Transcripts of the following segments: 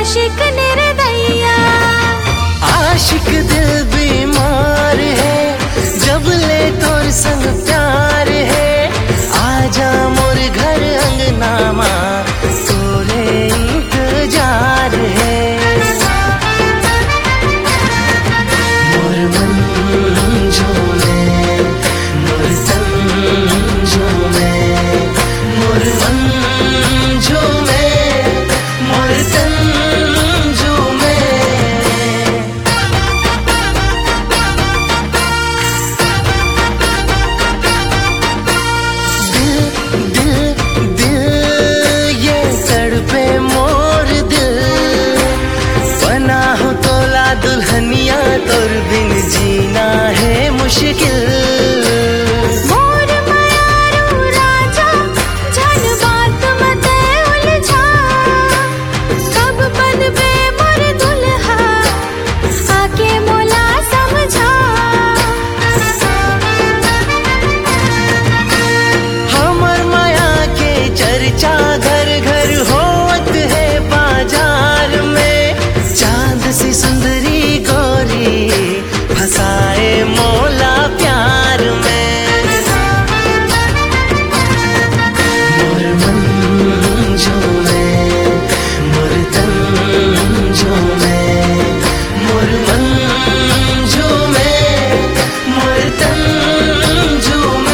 आशिक निर्दयिया। आशिक दिल बीमार है, जब ले तोर संग प्यार है। आजा मोर घर अंगना माँ, तोरे इंतजार है। मोर मन झूमे, मोर तन झूमे, मोर मन झूमे, मोर तन झूमे। दुल्हनिया तोर बिन जीना है मुश्किल। मोर मयारू राजा झन बात मते उलझा, कब बनबे मोर दुल्हा आके मोला समझा। हमर माया के चर्चा घर घर होत है बाजार में। चांद सी सुंदरी गोरी फसाए मोला प्यार में। मोर मन झूमे, मोर तन झूमे, मोर मन झूमे, मोर तन झूमे।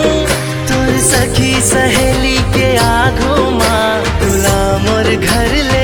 सखी सहेली के आगो माँ, तुला मोर घर ले